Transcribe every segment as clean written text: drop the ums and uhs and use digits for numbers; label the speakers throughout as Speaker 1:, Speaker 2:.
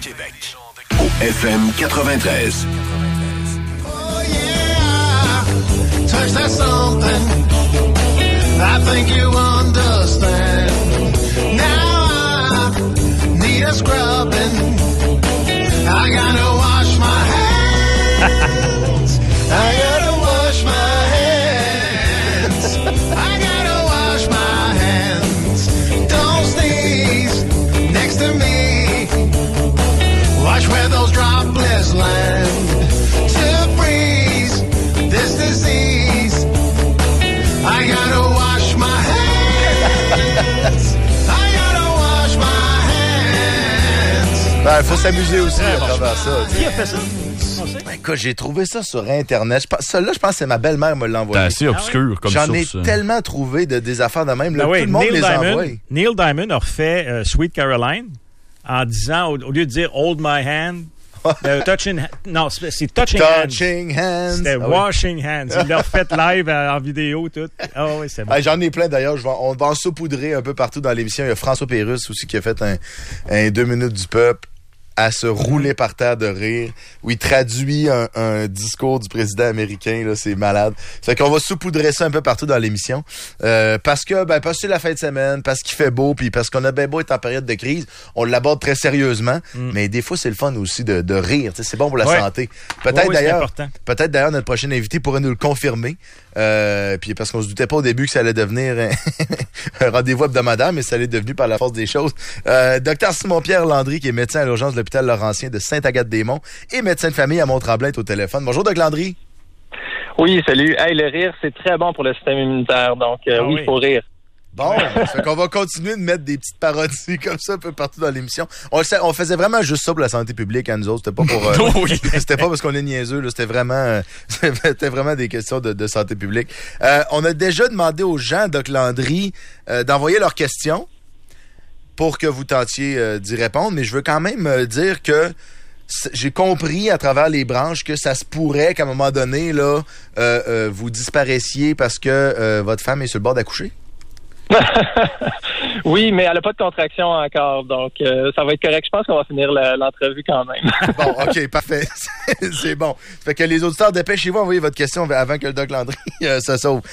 Speaker 1: Québec. Au FM 93.
Speaker 2: Oh yeah, touch that something. I think you understand. Now I need a scrubbing. I gotta wash my hands. I gotta wash my hands. I gotta wash my hands. Don't sneeze next to me. Watch where those droplets land. To freeze this disease. I gotta wash my hands. I gotta wash my hands.
Speaker 3: Ben, faut s'amuser aussi à travers ça.
Speaker 4: Qui a fait ça?
Speaker 3: Écoute, j'ai trouvé ça sur Internet. Celle-là, je pense que c'est ma belle-mère me l'a envoyé.
Speaker 5: C'est assez obscur comme
Speaker 3: J'en
Speaker 5: source.
Speaker 3: ai tellement trouvé des affaires de même. Là,
Speaker 4: Ben oui,
Speaker 3: tout le monde
Speaker 4: Neil
Speaker 3: les
Speaker 4: Diamond,
Speaker 3: envoie.
Speaker 4: Neil Diamond a refait Sweet Caroline en disant, au lieu de dire « hold my hand », touching hands. C'était washing hands. Il l'a refait live en vidéo, tout. Ah oui, c'est bon.
Speaker 3: J'en ai plein d'ailleurs. On va en saupoudrer un peu partout dans l'émission. Il y a François Pérusse aussi qui a fait un 2 minutes du peuple à se rouler par terre de rire, où il traduit un discours du président américain, là, c'est malade. Fait qu'on va saupoudrer ça un peu partout dans l'émission, parce que c'est la fin de semaine, parce qu'il fait beau, puis parce qu'on a bien beau être en période de crise, on l'aborde très sérieusement, mais des fois c'est le fun aussi de rire, c'est bon pour la santé. Peut-être d'ailleurs notre prochain invité pourrait nous le confirmer, puis parce qu'on se doutait pas au début que ça allait devenir un rendez-vous hebdomadaire, mais ça allait devenu par la force des choses. Docteur Simon-Pierre Landry, qui est médecin à l'urgence de l'hôpital Laurentien de Sainte-Agathe-des-Monts et médecin de famille à Mont-Tremblant au téléphone. Bonjour, Doc Landry.
Speaker 6: Oui, salut. Hey, le rire, c'est très bon pour le système immunitaire, donc oui, il faut rire.
Speaker 3: Bon, fait qu'on va continuer de mettre des petites parodies comme ça un peu partout dans l'émission. On faisait vraiment juste ça pour la santé publique, à nous autres. C'était pas pour... c'était pas parce qu'on est niaiseux, là. C'était vraiment des questions de santé publique. On a déjà demandé aux gens, Doc Landry, d'envoyer leurs questions pour que vous tentiez d'y répondre, mais je veux quand même dire que j'ai compris à travers les branches que ça se pourrait qu'à un moment donné, là, vous disparaissiez parce que votre femme est sur le bord d'accoucher.
Speaker 6: Oui, mais elle n'a pas de contraction encore, donc ça va être correct. Je pense qu'on va finir l'entrevue quand même.
Speaker 3: Bon, OK, parfait. C'est bon. Fait que les auditeurs, dépêchez-vous à envoyer votre question avant que le Doc Landry se sauve.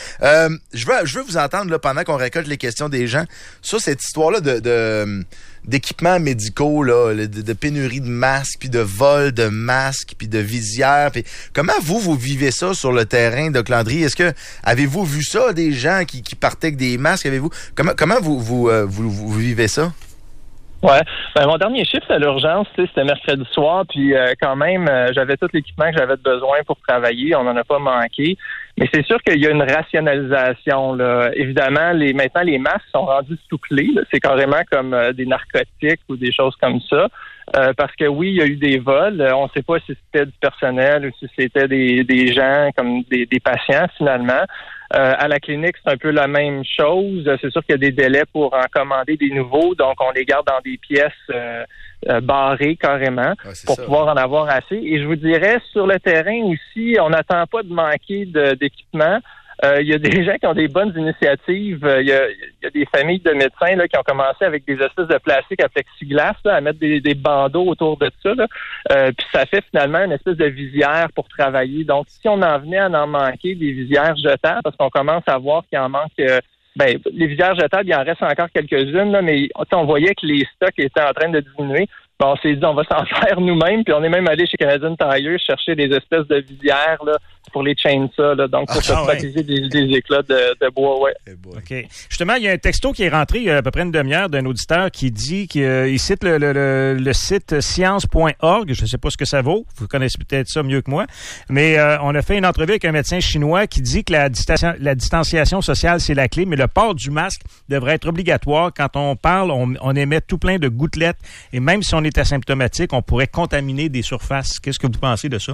Speaker 3: Je veux vous entendre là, pendant qu'on récolte les questions des gens sur cette histoire-là d'équipements médicaux, là, de pénurie de masques, puis de vol de masques, puis de visières. Puis comment vous vivez ça sur le terrain, Doc Landry? Avez-vous vu ça, des gens qui partaient avec des masques? Comment vous vivez ça?
Speaker 6: Ouais. Mon dernier chiffre à l'urgence, c'était mercredi soir, puis quand même, j'avais tout l'équipement que j'avais besoin pour travailler. On n'en a pas manqué. Mais c'est sûr qu'il y a une rationalisation, là. Évidemment, maintenant, les masques sont rendus sous clé. Là. C'est carrément comme des narcotiques ou des choses comme ça. Parce que oui, il y a eu des vols. On ne sait pas si c'était du personnel ou si c'était des gens comme des patients, finalement. À la clinique, c'est un peu la même chose. C'est sûr qu'il y a des délais pour en commander des nouveaux, donc on les garde dans des pièces barrées carrément pour pouvoir en avoir assez. Et je vous dirais, sur le terrain aussi, on n'attend pas de manquer d'équipement. Il y a des gens qui ont des bonnes initiatives. Il y a des familles de médecins là, qui ont commencé avec des espèces de plastique à plexiglas là, à mettre des bandeaux autour de ça. Puis ça fait finalement une espèce de visière pour travailler. Donc, si on en venait à en manquer des visières jetables, parce qu'on commence à voir qu'il en manque... les visières jetables, il en reste encore quelques-unes, là, mais on voyait que les stocks étaient en train de diminuer. Bon, on s'est dit, on va s'en faire nous-mêmes, puis on est même allé chez Canadian Tire chercher des espèces de visières là, pour les chainsaws, là, donc pour se protéger des éclats de bois, ouais.
Speaker 4: OK. Justement, il y a un texto qui est rentré il y a à peu près une demi-heure d'un auditeur qui dit qu'il cite le site science.org. Je ne sais pas ce que ça vaut. Vous connaissez peut-être ça mieux que moi. Mais on a fait une entrevue avec un médecin chinois qui dit que la distanciation sociale, c'est la clé, mais le port du masque devrait être obligatoire. Quand on parle, on émet tout plein de gouttelettes. Et même si on est asymptomatique, on pourrait contaminer des surfaces. Qu'est-ce que vous pensez de ça?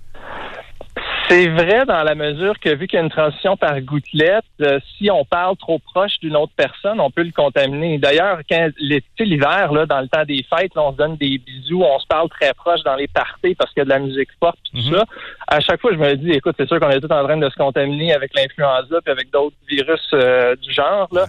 Speaker 6: C'est vrai dans la mesure que vu qu'il y a une transition par gouttelette, si on parle trop proche d'une autre personne, on peut le contaminer. D'ailleurs, quand l'hiver, là, dans le temps des fêtes, là, on se donne des bisous, on se parle très proche dans les parties parce qu'il y a de la musique forte et tout ça. À chaque fois, je me dis, écoute, c'est sûr qu'on est tous en train de se contaminer avec l'influenza puis avec d'autres virus du genre, là.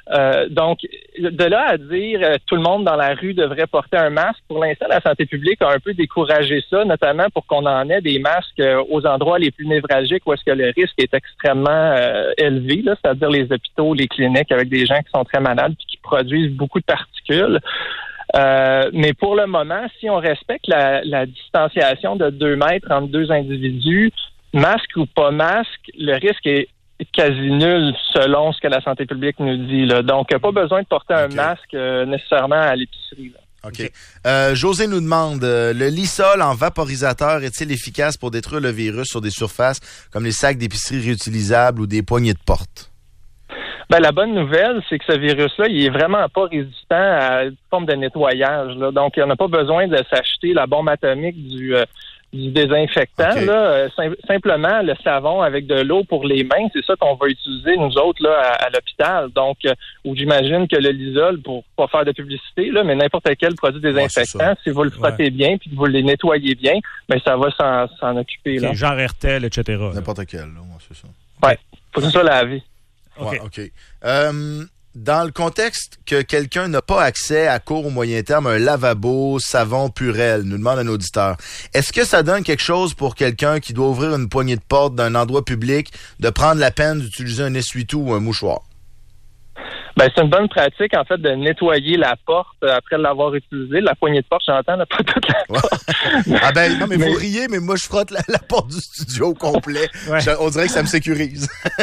Speaker 6: Donc, de là à dire tout le monde dans la rue devrait porter un masque, pour l'instant, la santé publique a un peu découragé ça, notamment pour qu'on en ait des masques aux endroits les plus névralgiques où est-ce que le risque est extrêmement élevé, là, c'est-à-dire les hôpitaux, les cliniques avec des gens qui sont très malades et qui produisent beaucoup de particules. Mais pour le moment, si on respecte la distanciation de 2 mètres entre 2 individus, masque ou pas masque, le risque est quasi nul selon ce que la santé publique nous dit, là. Donc, pas besoin de porter un masque nécessairement à l'épicerie, là.
Speaker 3: OK. José nous demande, le Lysol en vaporisateur est-il efficace pour détruire le virus sur des surfaces comme les sacs d'épicerie réutilisables ou des poignées de porte?
Speaker 6: Ben, la bonne nouvelle, c'est que ce virus-là, il est vraiment pas résistant à une forme de nettoyage, là. Donc, on n'a pas besoin de s'acheter la bombe atomique du désinfectant. Okay. Là, simplement le savon avec de l'eau pour les mains, c'est ça qu'on va utiliser nous autres là à l'hôpital. Donc, où j'imagine que le Lysol, pour pas faire de publicité, là, mais n'importe quel produit désinfectant, si vous le frottez bien puis que vous les nettoyez bien, ben ça va s'en occuper. Là.
Speaker 4: Genre Hertel, etc.
Speaker 3: N'importe quel, là, c'est ça.
Speaker 6: Ouais, faut que ce soit lavé.
Speaker 3: Ouais, OK. Dans le contexte que quelqu'un n'a pas accès à court ou moyen terme à un lavabo, savon, Purel, nous demande un auditeur, est-ce que ça donne quelque chose pour quelqu'un qui doit ouvrir une poignée de porte d'un endroit public de prendre la peine d'utiliser un essuie-tout ou un mouchoir?
Speaker 6: Ben, c'est une bonne pratique, en fait, de nettoyer la porte après l'avoir utilisée. La poignée de porte, j'entends, là, pas toute la porte.
Speaker 3: Ah ben, non, mais vous riez, mais moi, je frotte la porte du studio au complet. Ouais. On dirait que ça me sécurise.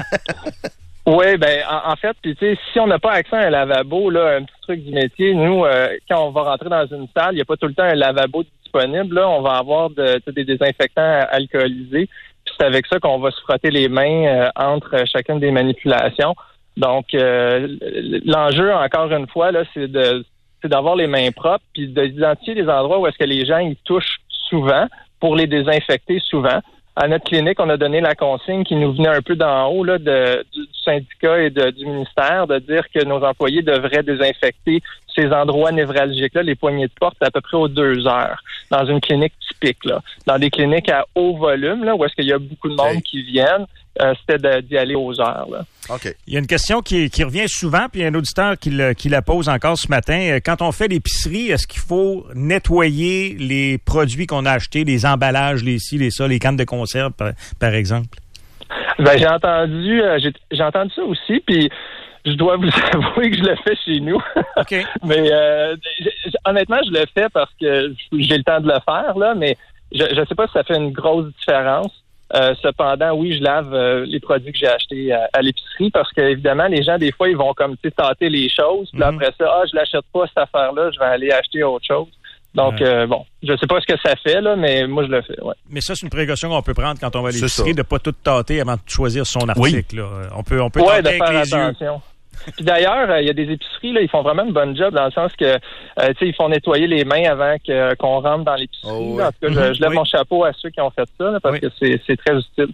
Speaker 6: Oui, ben en fait, puis tu sais, si on n'a pas accès à un lavabo, là, un petit truc du métier, nous, quand on va rentrer dans une salle, il n'y a pas tout le temps un lavabo disponible. Là, on va avoir des désinfectants alcoolisés. Puis c'est avec ça qu'on va se frotter les mains entre chacune des manipulations. Donc, l'enjeu, encore une fois, là, c'est d'avoir les mains propres, puis d'identifier les endroits où est-ce que les gens y touchent souvent pour les désinfecter souvent. À notre clinique, on a donné la consigne qui nous venait un peu d'en haut là, du syndicat et du ministère de dire que nos employés devraient désinfecter ces endroits névralgiques-là, les poignées de porte, à peu près aux 2 heures, dans une clinique typique. Là. Dans des cliniques à haut volume, là, où est-ce qu'il y a beaucoup de monde qui viennent, c'était d'y aller aux heures. Là.
Speaker 3: Okay.
Speaker 4: Il y a une question qui revient souvent, puis il y a un auditeur qui la pose encore ce matin. Quand on fait l'épicerie, est-ce qu'il faut nettoyer les produits qu'on a achetés, les emballages, les ci, les ça, les cannes de conserve, par exemple?
Speaker 6: Ben, j'ai entendu ça aussi, puis je dois vous avouer que je le fais chez nous.
Speaker 4: Okay.
Speaker 6: Mais honnêtement, je le fais parce que j'ai le temps de le faire, là, mais je sais pas si ça fait une grosse différence. Cependant, oui, je lave les produits que j'ai achetés à l'épicerie parce que évidemment, les gens, des fois, ils vont comme tâter les choses. Puis après ça, je l'achète pas cette affaire-là, je vais aller acheter autre chose. Donc, bon, je sais pas ce que ça fait, là, mais moi, je le fais, ouais.
Speaker 4: Mais ça, c'est une précaution qu'on peut prendre quand on va à l'épicerie, de pas tout tâter avant de choisir son article. Oui. Là. On peut
Speaker 6: tâter
Speaker 4: de
Speaker 6: faire
Speaker 4: avec les
Speaker 6: attention.
Speaker 4: Yeux.
Speaker 6: Puis d'ailleurs, il y a des épiceries, là, ils font vraiment une bonne job dans le sens que, tu sais, ils font nettoyer les mains avant qu'on rentre dans l'épicerie. Oh, oui. En tout cas, je lève mon chapeau à ceux qui ont fait ça, là, parce que c'est très utile.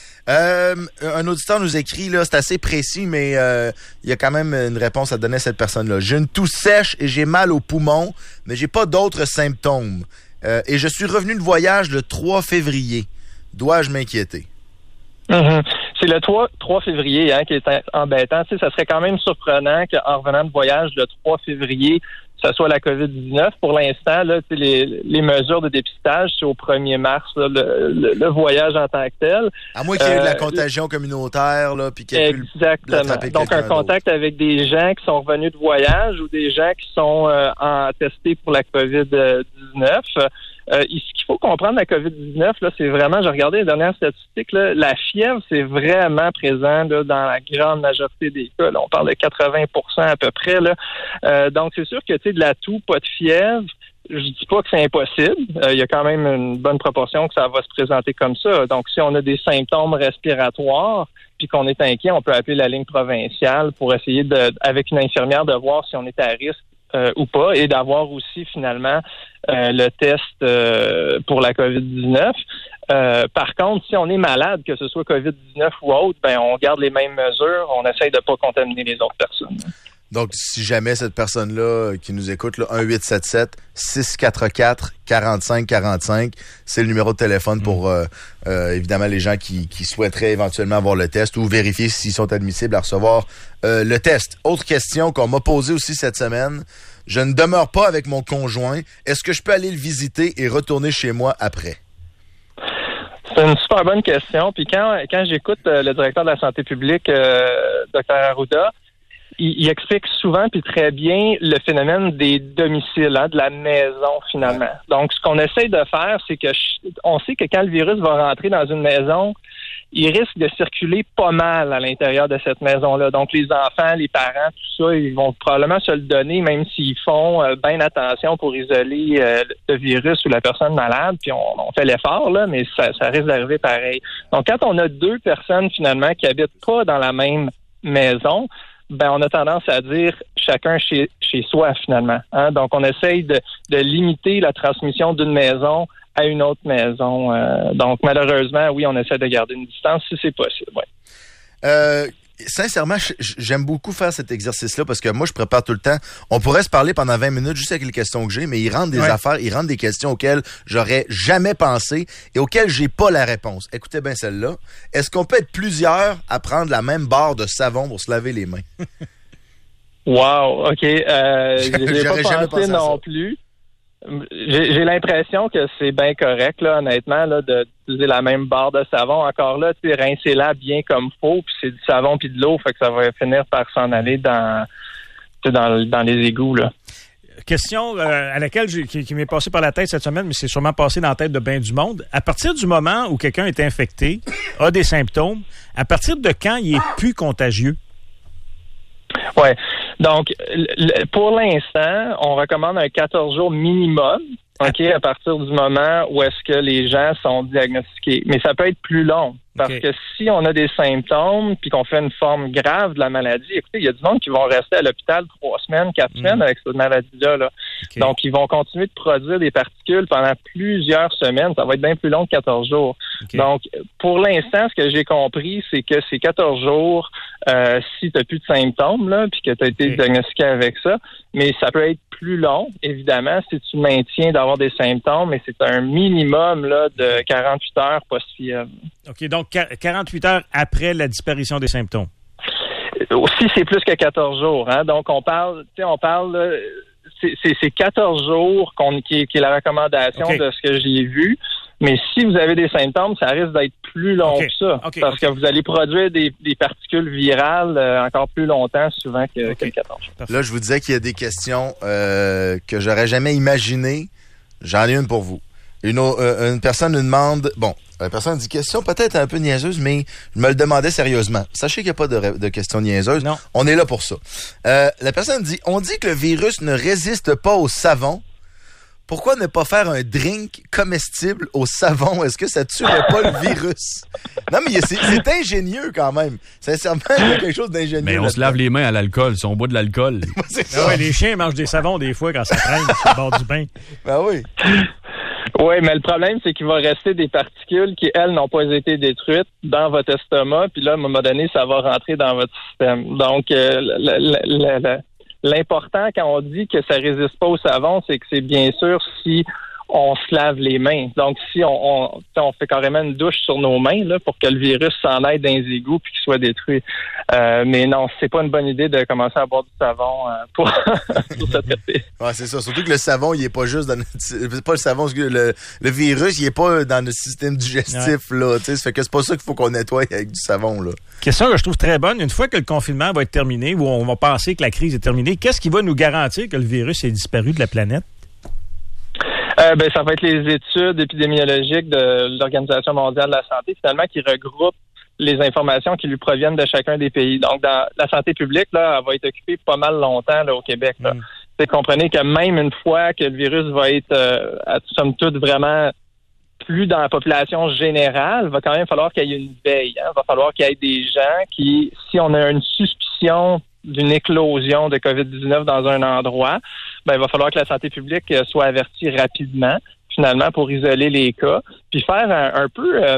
Speaker 3: Un auditeur nous écrit, là, c'est assez précis, mais il y a quand même une réponse à donner à cette personne-là. J'ai une toux sèche et j'ai mal aux poumons, mais j'ai pas d'autres symptômes. Et je suis revenu de voyage le 3 février. Dois-je m'inquiéter?
Speaker 6: Mm-hmm. C'est le 3 février qui est embêtant. Tu sais, ça serait quand même surprenant qu'en revenant de voyage le 3 février, ça soit la COVID-19. Pour l'instant, là, les mesures de dépistage, c'est au 1er mars, là, le voyage en tant que tel. À
Speaker 3: moins qu'il y ait de la contagion communautaire, là, puis qu'il y ait pu l'attraper.
Speaker 6: Donc, un contact avec des gens qui sont revenus de voyage ou des gens qui sont testés pour la COVID-19. Ce qu'il faut comprendre, la COVID-19, là, c'est vraiment, j'ai regardé les dernières statistiques, là, la fièvre, c'est vraiment présent là, dans la grande majorité des cas. Là, on parle de 80% à peu près. Là. Donc, c'est sûr que tu sais, de la toux, pas de fièvre, je dis pas que c'est impossible. Il y a quand même une bonne proportion que ça va se présenter comme ça. Donc, si on a des symptômes respiratoires, puis qu'on est inquiet, on peut appeler la ligne provinciale pour essayer avec une infirmière de voir si on est à risque ou pas, et d'avoir aussi finalement le test pour la COVID-19. Par contre, si on est malade, que ce soit COVID-19 ou autre, ben on garde les mêmes mesures, on essaye de pas contaminer les autres personnes.
Speaker 3: Donc, si jamais cette personne-là qui nous écoute, là, 1-877-644-4545, c'est le numéro de téléphone pour, évidemment, les gens qui souhaiteraient éventuellement avoir le test ou vérifier s'ils sont admissibles à recevoir le test. Autre question qu'on m'a posée aussi cette semaine. Je ne demeure pas avec mon conjoint. Est-ce que je peux aller le visiter et retourner chez moi après?
Speaker 6: C'est une super bonne question. Puis quand j'écoute le directeur de la santé publique, Dr. Arruda, il explique souvent puis très bien le phénomène des domiciles, de la maison finalement. Donc, ce qu'on essaye de faire, c'est que on sait que quand le virus va rentrer dans une maison, il risque de circuler pas mal à l'intérieur de cette maison-là. Donc, les enfants, les parents, tout ça, ils vont probablement se le donner, même s'ils font bien attention pour isoler le virus ou la personne malade. Puis on fait l'effort, là, mais ça risque d'arriver pareil. Donc, quand on a deux personnes, finalement, qui habitent pas dans la même maison, ben on a tendance à dire chacun chez soi, finalement. Donc, on essaye de limiter la transmission d'une maison à une autre maison. Donc, malheureusement, oui, on essaie de garder une distance si c'est possible. Ouais.
Speaker 3: Sincèrement, j'aime beaucoup faire cet exercice-là parce que moi, je prépare tout le temps. On pourrait se parler pendant 20 minutes juste avec les questions que j'ai, mais ils rentrent des affaires, ils rentrent des questions auxquelles j'aurais jamais pensé et auxquelles j'ai pas la réponse. Écoutez bien celle-là. Est-ce qu'on peut être plusieurs à prendre la même barre de savon pour se laver les mains?
Speaker 6: Wow, OK. J'ai pas pensé non plus. J'ai l'impression que c'est bien correct, là, honnêtement, là, d'utiliser la même barre de savon. Encore là, tu sais, rincez-la bien comme faut, puis c'est du savon puis de l'eau, fait que ça va finir par s'en aller dans les égouts, là.
Speaker 4: Question à laquelle qui m'est passée par la tête cette semaine, mais c'est sûrement passé dans la tête de bien du monde. À partir du moment où quelqu'un est infecté, a des symptômes, à partir de quand il est plus contagieux?
Speaker 6: Ouais. Donc, pour l'instant, on recommande un 14 jours minimum, OK, à partir du moment où est-ce que les gens sont diagnostiqués. Mais ça peut être plus long. Parce que si on a des symptômes puis qu'on fait une forme grave de la maladie, écoutez, il y a du monde qui vont rester à l'hôpital 3 semaines, 4 semaines avec cette maladie-là. Là. Donc, ils vont continuer de produire des particules pendant plusieurs semaines. Ça va être bien plus long que 14 jours. Donc, pour l'instant, ce que j'ai compris, c'est que c'est 14 jours si tu n'as plus de symptômes, là, puis que tu as été diagnostiqué avec ça. Mais ça peut être plus long, évidemment, si tu maintiens d'avoir des symptômes, mais c'est un minimum là, de 48 heures post-fièvre. OK,
Speaker 4: donc 48 heures après la disparition des symptômes.
Speaker 6: Aussi, c'est plus que 14 jours. Hein? Donc, on parle, c'est 14 jours qui est la recommandation de ce que j'ai vu. Mais si vous avez des symptômes, ça risque d'être plus long que ça. Parce que vous allez produire des particules virales encore plus longtemps, souvent que le 14 jours.
Speaker 3: Là, je vous disais qu'il y a des questions que j'aurais jamais imaginées. J'en ai une pour vous. Une personne nous demande... Bon, la personne dit question peut-être un peu niaiseuse, mais je me le demandais sérieusement. Sachez qu'il n'y a pas de questions niaiseuses. Non. On est là pour ça. La personne dit, on dit que le virus ne résiste pas au savon. Pourquoi ne pas faire un drink comestible au savon? Est-ce que ça tuerait pas le virus? Non, mais c'est ingénieux quand même. Sincèrement, il y a quelque chose d'ingénieux.
Speaker 5: Mais on se lave les mains à l'alcool, si on boit de l'alcool.
Speaker 4: Les chiens mangent des savons des fois quand ça traîne sur le bord du bain.
Speaker 3: Ben oui.
Speaker 6: Oui, mais le problème, c'est qu'il va rester des particules qui, elles, n'ont pas été détruites dans votre estomac, puis là, à un moment donné, ça va rentrer dans votre système. Donc, l'important quand on dit que ça résiste pas au savon, c'est que c'est bien sûr si on se lave les mains. Donc, si on fait carrément une douche sur nos mains là, pour que le virus s'en aille dans les égouts puis qu'il soit détruit. Mais non, c'est pas une bonne idée de commencer à boire du savon pour se traiter.
Speaker 3: Ouais, c'est ça. Surtout que le savon, il est pas juste dans c'est pas le savon, le virus, il est pas dans notre système digestif là. Tu sais, ça fait que c'est pas ça qu'il faut qu'on nettoie avec du savon là.
Speaker 4: Question que je trouve très bonne. Une fois que le confinement va être terminé, ou on va penser que la crise est terminée, qu'est-ce qui va nous garantir que le virus est disparu de la planète?
Speaker 6: Ça va être les études épidémiologiques de l'Organisation mondiale de la santé, finalement, qui regroupent les informations qui lui proviennent de chacun des pays. Donc, dans la santé publique, là, elle va être occupée pas mal longtemps là, au Québec. Là. Comprenez que même une fois que le virus va être, somme toute, vraiment plus dans la population générale, il va quand même falloir qu'il y ait une veille. Hein? Il va falloir qu'il y ait des gens qui, si on a une suspicion d'une éclosion de COVID-19 dans un endroit, il va falloir que la santé publique soit avertie rapidement, finalement, pour isoler les cas, puis faire un peu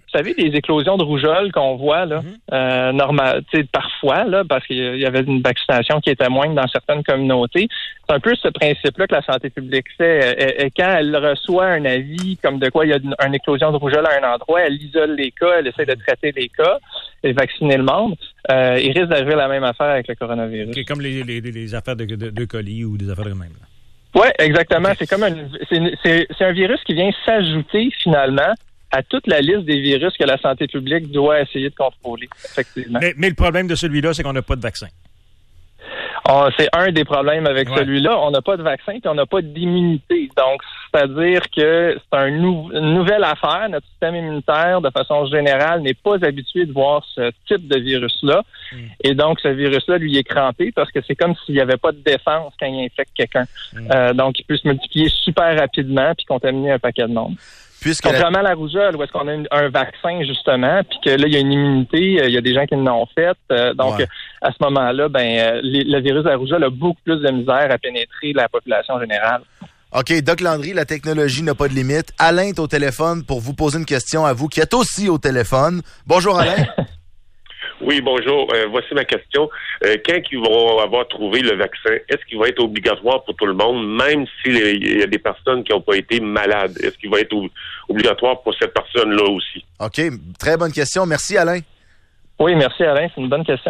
Speaker 6: savez, des éclosions de rougeole qu'on voit là, normal, parfois là, parce qu'il y avait une vaccination qui était moindre dans certaines communautés. C'est un peu ce principe-là que la santé publique fait. Et quand elle reçoit un avis comme de quoi il y a une éclosion de rougeole à un endroit, elle isole les cas, elle essaie de traiter les cas et vacciner le monde. Il risque d'arriver la même affaire avec le coronavirus.
Speaker 4: Okay, comme les affaires de colis ou des affaires de même.
Speaker 6: Oui, exactement. Okay. C'est comme c'est un virus qui vient s'ajouter finalement à toute la liste des virus que la santé publique doit essayer de contrôler, effectivement.
Speaker 4: Mais le problème de celui-là, c'est qu'on n'a pas de vaccin.
Speaker 6: C'est un des problèmes avec celui-là. On n'a pas de vaccin et on n'a pas d'immunité. Donc, c'est-à-dire que c'est une nouvelle affaire. Notre système immunitaire, de façon générale, n'est pas habitué de voir ce type de virus-là. Et donc, ce virus-là, lui, est crampé parce que c'est comme s'il n'y avait pas de défense quand il infecte quelqu'un. Donc, il peut se multiplier super rapidement puis contaminer un paquet de monde. Contrairement à la rougeole, où est-ce qu'on a un vaccin, justement, puis que là, il y a une immunité, il y a des gens qui l'ont fait. Donc, à ce moment-là, le virus de la rougeole a beaucoup plus de misère à pénétrer la population générale.
Speaker 3: OK, Doc Landry, la technologie n'a pas de limite. Alain est au téléphone pour vous poser une question à vous, qui êtes aussi au téléphone. Bonjour, Alain.
Speaker 7: Oui, bonjour. Voici ma question. Quand ils vont avoir trouvé le vaccin, est-ce qu'il va être obligatoire pour tout le monde, même s'il y a des personnes qui n'ont pas été malades? Est-ce qu'il va être obligatoire pour cette personne-là aussi?
Speaker 3: OK, très bonne question. Merci, Alain.
Speaker 6: Oui, merci, Alain. C'est une bonne question.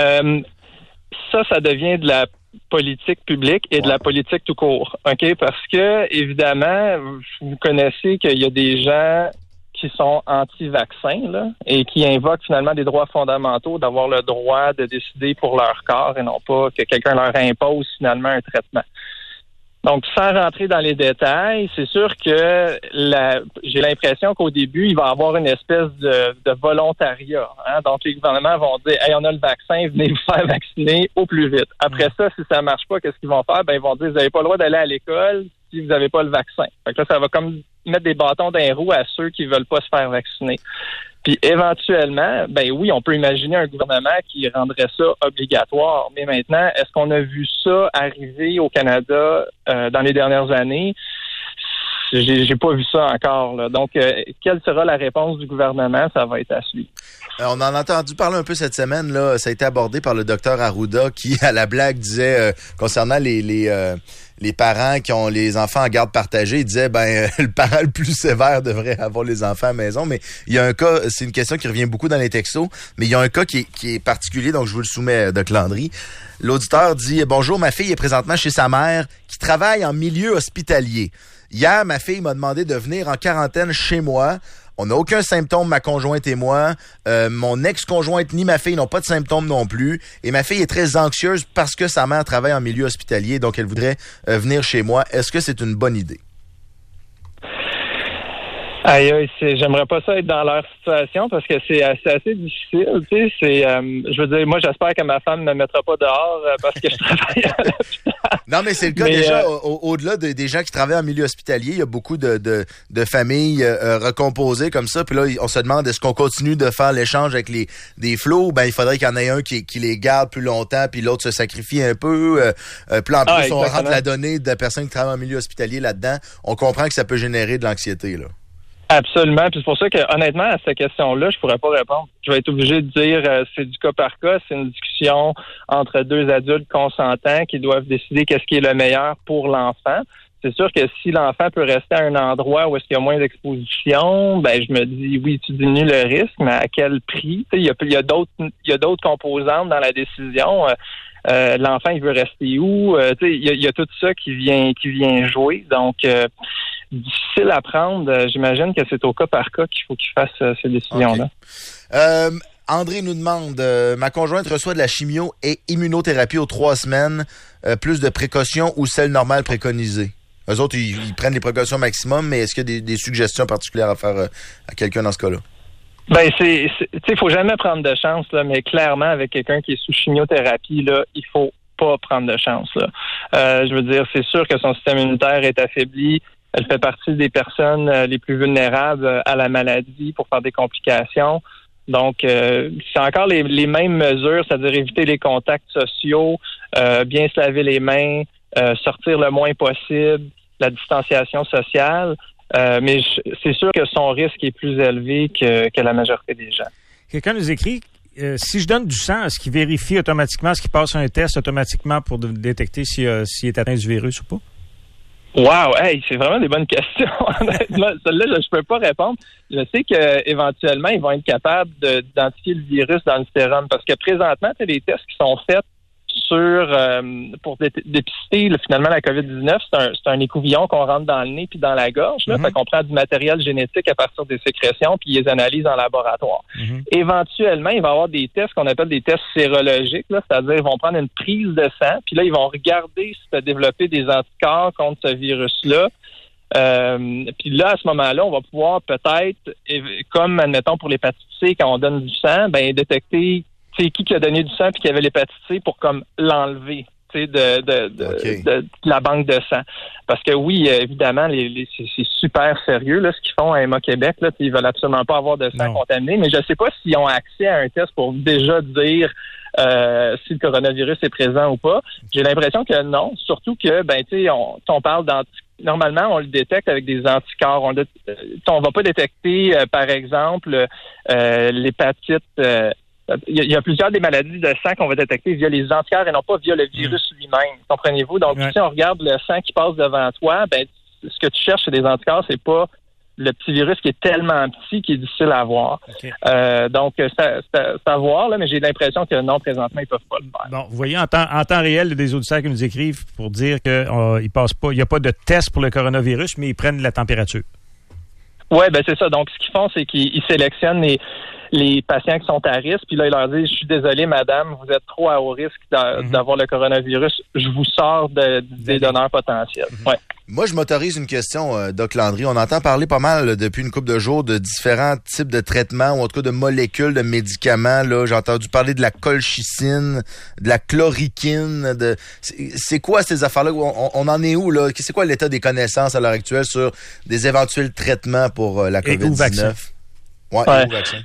Speaker 6: Ça devient de la politique publique et de la politique tout court. OK? Parce que, évidemment, vous connaissez qu'il y a des gens qui sont anti-vaccins là, et qui invoquent finalement des droits fondamentaux d'avoir le droit de décider pour leur corps et non pas que quelqu'un leur impose finalement un traitement. Donc, sans rentrer dans les détails, c'est sûr que j'ai l'impression qu'au début, il va y avoir une espèce de volontariat. Hein? Donc, les gouvernements vont dire « Hey, on a le vaccin, venez vous faire vacciner au plus vite. » Après ça, si ça marche pas, qu'est-ce qu'ils vont faire? Ils vont dire « Vous n'avez pas le droit d'aller à l'école si vous n'avez pas le vaccin. » Fait que là, ça va comme mettre des bâtons dans les roues à ceux qui veulent pas se faire vacciner. Puis éventuellement, oui, on peut imaginer un gouvernement qui rendrait ça obligatoire. Mais maintenant, est-ce qu'on a vu ça arriver au Canada dans les dernières années? J'ai pas vu ça encore. Là. Donc, quelle sera la réponse du gouvernement? Ça va être à suivre.
Speaker 3: On en a entendu parler un peu cette semaine. Là, ça a été abordé par le docteur Arruda qui, à la blague, disait concernant les parents qui ont les enfants en garde partagée, il disait le parent le plus sévère devrait avoir les enfants à la maison. Mais il y a un cas, c'est une question qui revient beaucoup dans les textos, mais il y a un cas qui est particulier, donc je vous le soumets, Doc Landry. L'auditeur dit « Bonjour, ma fille est présentement chez sa mère qui travaille en milieu hospitalier. Hier, ma fille m'a demandé de venir en quarantaine chez moi. On n'a aucun symptôme, ma conjointe et moi. Mon ex-conjointe ni ma fille n'ont pas de symptômes non plus. Et ma fille est très anxieuse parce que sa mère travaille en milieu hospitalier, donc elle voudrait venir chez moi. Est-ce que c'est une bonne idée? »
Speaker 6: Aïe, j'aimerais pas ça être dans leur situation parce que c'est assez difficile. Tu sais, je veux dire, moi, j'espère que ma femme ne me mettra pas dehors parce que je travaille à l'hôpital.
Speaker 3: Non, mais c'est le cas déjà, au-delà des gens qui travaillent en milieu hospitalier, il y a beaucoup de familles recomposées comme ça. Puis là, on se demande, est-ce qu'on continue de faire l'échange avec des flots? Il faudrait qu'il y en ait un qui les garde plus longtemps, puis l'autre se sacrifie un peu. Puis là, en plus, on rentre la donnée de la personne qui travaille en milieu hospitalier là-dedans. On comprend que ça peut générer de l'anxiété, là.
Speaker 6: Absolument. Puis c'est pour ça que, honnêtement, à cette question-là, je pourrais pas répondre. Je vais être obligé de dire c'est du cas par cas. C'est une discussion entre deux adultes consentants qui doivent décider qu'est-ce qui est le meilleur pour l'enfant. C'est sûr que si l'enfant peut rester à un endroit où est-ce qu'il y a moins d'exposition, je me dis oui, tu diminues le risque, mais à quel prix? Il y a d'autres composantes dans la décision. L'enfant, il veut rester où? Il y a tout ça qui vient jouer. Donc difficile à prendre. J'imagine que c'est au cas par cas qu'il faut qu'il fasse ces décisions-là.
Speaker 3: Okay. André nous demande, ma conjointe reçoit de la chimio et immunothérapie aux 3 semaines, plus de précautions ou celle normale préconisée? Eux autres, ils prennent les précautions maximum, mais est-ce qu'il y a des suggestions particulières à faire à quelqu'un dans ce cas-là?
Speaker 6: Il faut jamais prendre de chance, là, mais clairement, avec quelqu'un qui est sous chimiothérapie, là, il faut pas prendre de chance, là. Je veux dire, c'est sûr que son système immunitaire est affaibli. Elle fait partie des personnes les plus vulnérables à la maladie pour faire des complications. Donc, c'est encore les mêmes mesures, c'est-à-dire éviter les contacts sociaux, bien se laver les mains, sortir le moins possible, la distanciation sociale. Mais c'est sûr que son risque est plus élevé que la majorité des gens.
Speaker 4: Quelqu'un nous écrit, si je donne du sang, est-ce qu'il vérifie automatiquement, est-ce qu'il passe un test automatiquement pour détecter s'il est atteint du virus ou pas?
Speaker 6: Wow, hey, c'est vraiment des bonnes questions. Honnêtement, celle-là, je peux pas répondre. Je sais qu'éventuellement, ils vont être capables d'identifier le virus dans le sérum parce que présentement, c'est des tests qui sont faits pour dépister finalement la COVID-19. C'est un écouvillon qu'on rentre dans le nez puis dans la gorge. Là, fait qu'on prend du matériel génétique à partir des sécrétions puis ils les analysent en laboratoire. Éventuellement, il va y avoir des tests qu'on appelle des tests sérologiques, là, c'est-à-dire ils vont prendre une prise de sang puis là, ils vont regarder si tu as développé des anticorps contre ce virus-là. Puis là, à ce moment-là, on va pouvoir peut-être, comme admettons pour l'hépatite C, quand on donne du sang, détecter c'est qui a donné du sang puis qui avait l'hépatite C pour comme l'enlever de la banque de sang. Parce que oui, évidemment, c'est super sérieux là, ce qu'ils font à Emma Québec. Là, ils veulent absolument pas avoir de sang contaminé, mais je sais pas s'ils ont accès à un test pour déjà dire si le coronavirus est présent ou pas. J'ai l'impression que non, surtout que on parle normalement, on le détecte avec des anticorps. On va pas détecter, par exemple, l'hépatite. Il y a plusieurs des maladies de sang qu'on va détecter via les anticorps et non pas via le virus lui-même. Comprenez-vous? Donc, si on regarde le sang qui passe devant toi, ce que tu cherches, c'est des anticorps, c'est pas le petit virus qui est tellement petit qu'il est difficile à voir. Okay. Donc, c'est à voir, là, mais j'ai l'impression que non, présentement, ils peuvent pas le faire.
Speaker 4: Bon, vous voyez, en temps réel, il y a des auditeurs qui nous écrivent pour dire qu'il passe pas, il n'y a pas de test pour le coronavirus, mais ils prennent la température.
Speaker 6: Oui, c'est ça. Donc, ce qu'ils font, c'est qu'ils sélectionnent les patients qui sont à risque, puis là, ils leur disent, je suis désolé, madame, vous êtes trop à haut risque d'avoir le coronavirus, je vous sors des donneurs potentiels. Ouais.
Speaker 3: Moi, je m'autorise une question, Doc Landry. On entend parler pas mal depuis une couple de jours de différents types de traitements, ou en tout cas de molécules, de médicaments. Là, j'ai entendu parler de la colchicine, de la chloroquine. C'est quoi ces affaires-là? On en est où, là? C'est quoi l'état des connaissances à l'heure actuelle sur des éventuels traitements pour la COVID-19?
Speaker 4: Et ou vaccin.
Speaker 3: Ouais. Et ou vaccin.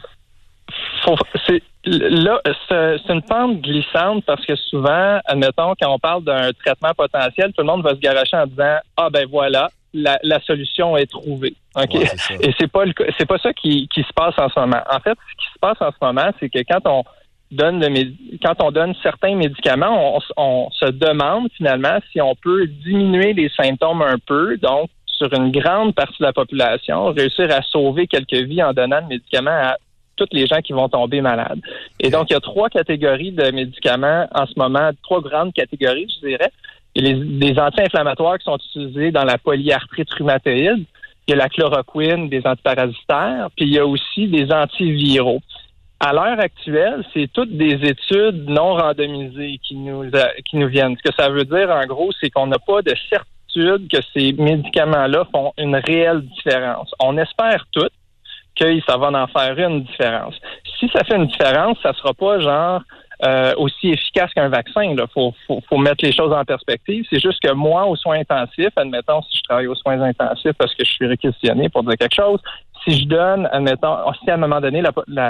Speaker 6: C'est une pente glissante parce que souvent, admettons, quand on parle d'un traitement potentiel, tout le monde va se garocher en disant voilà, la solution est trouvée. Okay? Ouais, et c'est pas ça qui se passe en ce moment. En fait, ce qui se passe en ce moment, c'est que quand on donne certains médicaments, on se demande finalement si on peut diminuer les symptômes un peu, donc sur une grande partie de la population, réussir à sauver quelques vies en donnant le médicament à toutes les gens qui vont tomber malades. Et donc, il y a 3 catégories de médicaments en ce moment, 3 grandes catégories, je dirais. Il y a des anti-inflammatoires qui sont utilisés dans la polyarthrite rhumatoïde. Il y a la chloroquine, des antiparasitaires, puis il y a aussi des antiviraux. À l'heure actuelle, c'est toutes des études non randomisées qui nous viennent. Ce que ça veut dire, en gros, c'est qu'on n'a pas de certitude que ces médicaments-là font une réelle différence. On espère toutes que ça va en faire une différence. Si ça fait une différence, ça sera pas aussi efficace qu'un vaccin. Il faut mettre les choses en perspective. C'est juste que moi, aux soins intensifs, admettons, si je travaille aux soins intensifs parce que je suis réquisitionné pour dire quelque chose, si je donne, admettons, si à un moment donné,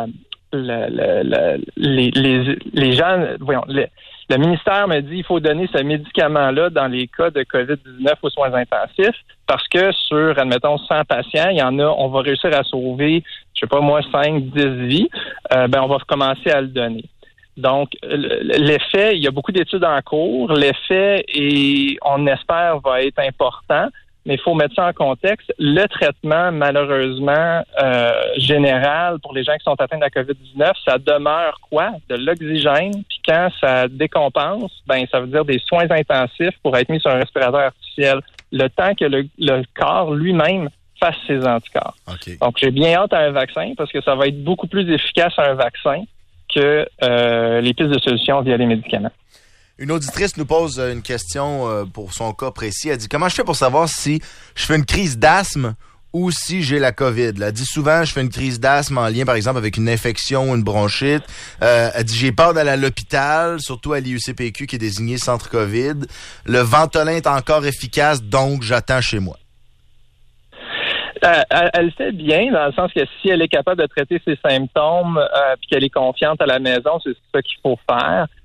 Speaker 6: les gens, le ministère me dit il faut donner ce médicament-là dans les cas de COVID-19 aux soins intensifs parce que sur, admettons, 100 patients, il y en a, on va réussir à sauver, 5, 10 vies, on va commencer à le donner. Donc, l'effet, il y a beaucoup d'études en cours. L'effet, on espère, va être important. Mais il faut mettre ça en contexte. Le traitement, malheureusement, général pour les gens qui sont atteints de la COVID-19, ça demeure quoi? De l'oxygène. Puis quand ça décompense, ça veut dire des soins intensifs pour être mis sur un respirateur artificiel. Le temps que le corps lui-même fasse ses anticorps. Okay. Donc, j'ai bien hâte à un vaccin parce que ça va être beaucoup plus efficace à un vaccin que les pistes de solution via les médicaments.
Speaker 3: Une auditrice nous pose une question pour son cas précis. Elle dit « Comment je fais pour savoir si je fais une crise d'asthme ou si j'ai la COVID? » Elle dit souvent, je fais une crise d'asthme en lien, par exemple, avec une infection ou une bronchite. Elle dit « J'ai peur d'aller à l'hôpital, surtout à l'IUCPQ qui est désigné centre COVID. Le Ventolin est encore efficace, donc j'attends chez moi. »
Speaker 6: Elle fait bien, dans le sens que si elle est capable de traiter ses symptômes puis qu'elle est confiante à la maison, c'est ça qu'il faut faire.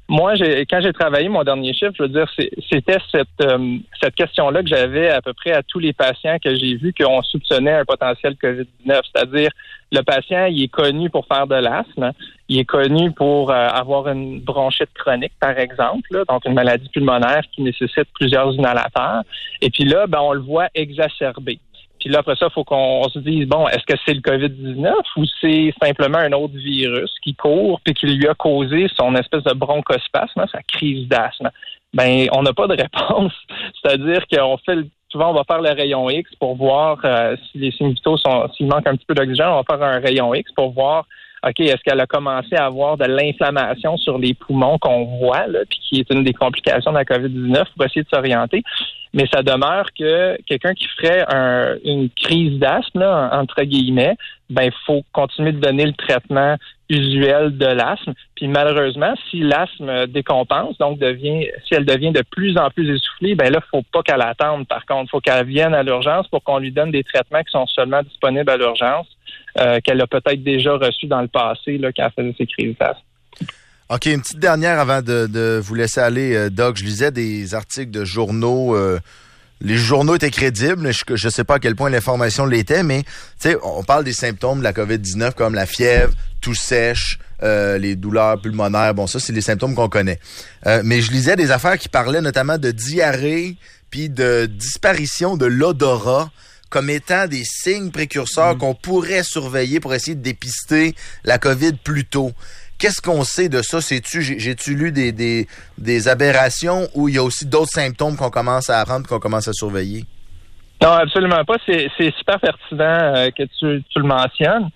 Speaker 6: Moi, quand j'ai travaillé mon dernier chiffre, je veux dire, c'était cette question-là que j'avais à peu près à tous les patients que j'ai vus qu'on soupçonnait un potentiel COVID-19. C'est-à-dire, le patient, il est connu pour faire de l'asthme, il est connu pour avoir une bronchite chronique, par exemple, là, donc une maladie pulmonaire qui nécessite plusieurs inhalateurs. Et puis là, on le voit exacerbé. Puis là, après ça, il faut qu'on se dise, bon, est-ce que c'est le COVID-19 ou c'est simplement un autre virus qui court puis qui lui a causé son espèce de bronchospasme, sa crise d'asthme? On n'a pas de réponse. C'est-à-dire souvent, on va faire le rayon X pour voir si les signes vitaux s'il manque un petit peu d'oxygène, on va faire un rayon X pour voir, OK, est-ce qu'elle a commencé à avoir de l'inflammation sur les poumons qu'on voit, là, puis qui est une des complications de la COVID-19 pour essayer de s'orienter. Mais ça demeure que quelqu'un qui ferait une crise d'asthme, là, entre guillemets, faut continuer de donner le traitement usuel de l'asthme. Puis malheureusement, si l'asthme décompense, donc si elle devient de plus en plus essoufflée, là, faut pas qu'elle attende. Par contre, faut qu'elle vienne à l'urgence pour qu'on lui donne des traitements qui sont seulement disponibles à l'urgence, qu'elle a peut-être déjà reçus dans le passé, là, quand elle faisait ses crises d'asthme.
Speaker 3: OK, une petite dernière avant de vous laisser aller, Doc. Je lisais des articles de journaux. Les journaux étaient crédibles. Je ne sais pas à quel point l'information l'était, mais on parle des symptômes de la COVID-19 comme la fièvre, toux sèche, les douleurs pulmonaires. Bon, ça, c'est les symptômes qu'on connaît. Mais je lisais des affaires qui parlaient notamment de diarrhée puis de disparition de l'odorat comme étant des signes précurseurs qu'on pourrait surveiller pour essayer de dépister la COVID plus tôt. Qu'est-ce qu'on sait de ça? J'ai-tu lu des aberrations ou il y a aussi d'autres symptômes qu'on commence à apprendre, qu'on commence à surveiller?
Speaker 6: Non, absolument pas. C'est super pertinent que tu le mentionnes.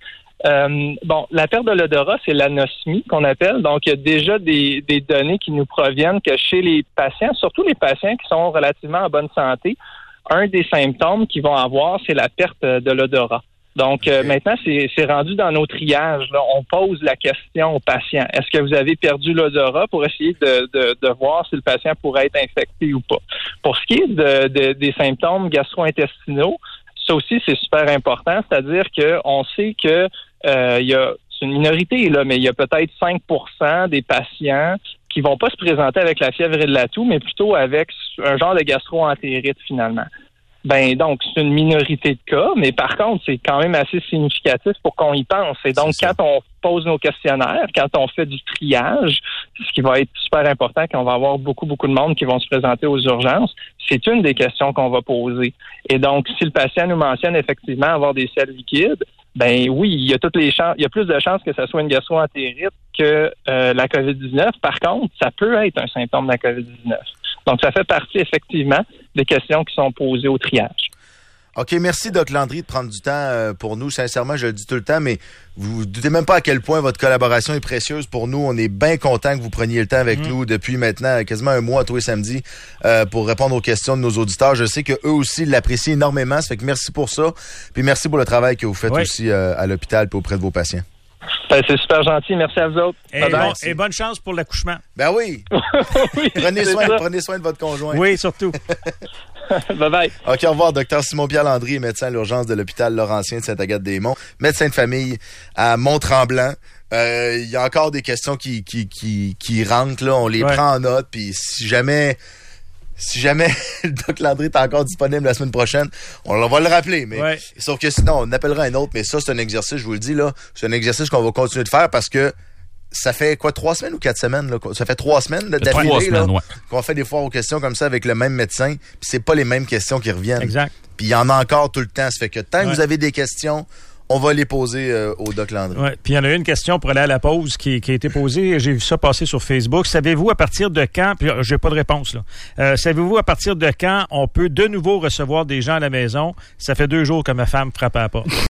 Speaker 6: La perte de l'odorat, c'est l'anosmie qu'on appelle. Donc, il y a déjà des données qui nous proviennent que chez les patients, surtout les patients qui sont relativement en bonne santé, un des symptômes qu'ils vont avoir, c'est la perte de l'odorat. Donc, maintenant, c'est rendu dans nos triages. Là. On pose la question aux patients. Est-ce que vous avez perdu l'odorat pour essayer de voir si le patient pourrait être infecté ou pas? Pour ce qui est des symptômes gastro-intestinaux, ça aussi, c'est super important. C'est-à-dire qu'on sait que c'est une minorité, là, mais il y a peut-être 5% des patients qui vont pas se présenter avec la fièvre et de la toux, mais plutôt avec un genre de gastro-entérite, finalement. Donc, c'est une minorité de cas, mais par contre, c'est quand même assez significatif pour qu'on y pense. Et donc, quand on pose nos questionnaires, quand on fait du triage, ce qui va être super important, quand on va avoir beaucoup de monde qui vont se présenter aux urgences, c'est une des questions qu'on va poser. Et donc, si le patient nous mentionne effectivement avoir des selles liquides, oui, il y a il y a plus de chances que ça soit une gastro-entérite que la COVID-19. Par contre, ça peut être un symptôme de la COVID-19. Donc, ça fait partie, effectivement, des questions qui sont posées au triage.
Speaker 3: OK, merci, Doc Landry, de prendre du temps pour nous. Sincèrement, je le dis tout le temps, mais vous ne doutez même pas à quel point votre collaboration est précieuse pour nous. On est bien content que vous preniez le temps avec nous depuis maintenant quasiment un mois, tous les samedis, pour répondre aux questions de nos auditeurs. Je sais qu'eux aussi l'apprécient énormément. Ça fait que merci pour ça. Puis merci pour le travail que vous faites aussi à l'hôpital et auprès de vos patients.
Speaker 6: C'est super gentil. Merci à vous autres.
Speaker 4: Et bonne chance pour l'accouchement.
Speaker 3: Ben oui.
Speaker 6: Oui,
Speaker 3: prenez soin de votre conjoint.
Speaker 4: Oui, surtout.
Speaker 6: Bye-bye.
Speaker 3: OK, au revoir. Dr Simon-Pierre Landry, médecin à l'urgence de l'hôpital Laurentien de Sainte-Agathe-des-Monts, médecin de famille à Mont-Tremblant. Il y a encore des questions qui rentrent, là. On les prend en note, puis si jamais le Doc Landry est encore disponible la semaine prochaine, on va le rappeler. Mais sauf que sinon, on appellera un autre. Mais ça, c'est un exercice, je vous le dis, là. C'est un exercice qu'on va continuer de faire parce que ça fait 3 semaines ou 4 semaines? Là? Ça fait 3 semaines d'affilée qu'on fait des foires aux questions comme ça avec le même médecin. Puis c'est pas les mêmes questions qui reviennent.
Speaker 4: Exact.
Speaker 3: Puis il y en a encore tout le temps. Ça fait que tant que vous avez des questions, on va les poser au Doc Landry.
Speaker 4: Ouais. Puis il y en a une question pour aller à la pause qui a été posée. J'ai vu ça passer sur Facebook. Savez-vous à partir de quand, puis j'ai pas de réponse là, savez-vous à partir de quand on peut de nouveau recevoir des gens à la maison? Ça fait 2 jours que ma femme frappe à la porte.